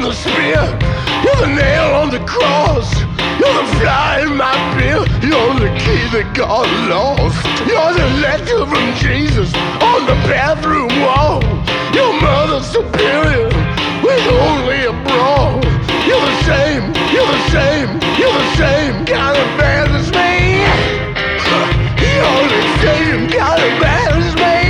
the spear, you're the nail on the cross, you're the fly in my beer, you're the key that got lost, you're the letter from Jesus on the bathroom wall, your mother superior with only a bra. You're the same, you're the same, you're the same kind of bad as me. You're the same kind of bad as me.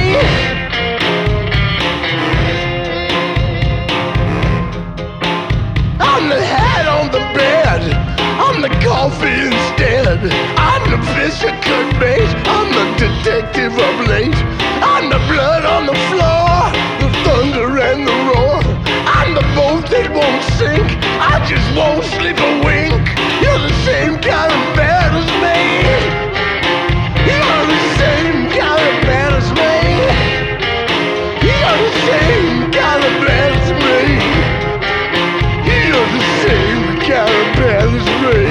I'm the hat on the bed, I'm the coffee instead, I'm the fish that could bait, I'm the detective of late, I'm the blood on the floor, the thunder and the roar, I'm the boat that won't sink, I just won't sleep a wink. You're the same kind of bad as me. You're the same kind of bad as me. You're the same kind of bad as me. You're the same kind of bad as me.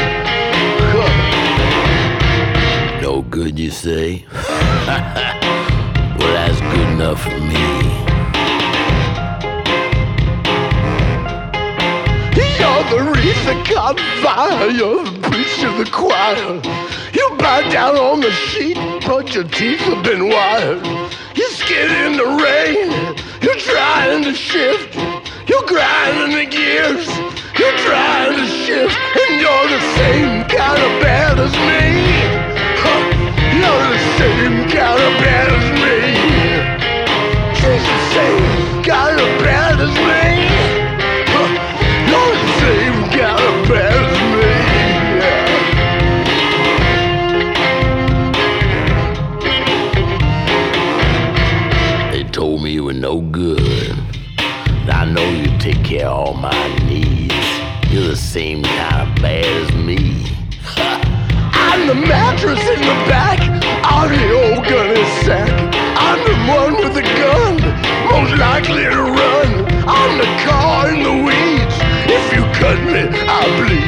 Huh. No good, you say? Well, that's good enough for me. You're the wreath that caught fire, you're the preacher of the choir. You bow down on the sheet, but your teeth have been wired. You skid in the rain, you're trying to shift, you're grinding the gears, you're trying to shift, and you're the same kind of bad as me. Huh. You're the same kind of bad as me. She's the same kind of bad as me. You're the same kind of bad as me. Yeah. They told me you were no good. I know you take care of all my needs. You're the same kind of bad as me. I'm the mattress in the back, I'm the old gunny sack, I'm the one with the gun, most likely to run, I'm the car in the weeds, if you cut me, I'll bleed.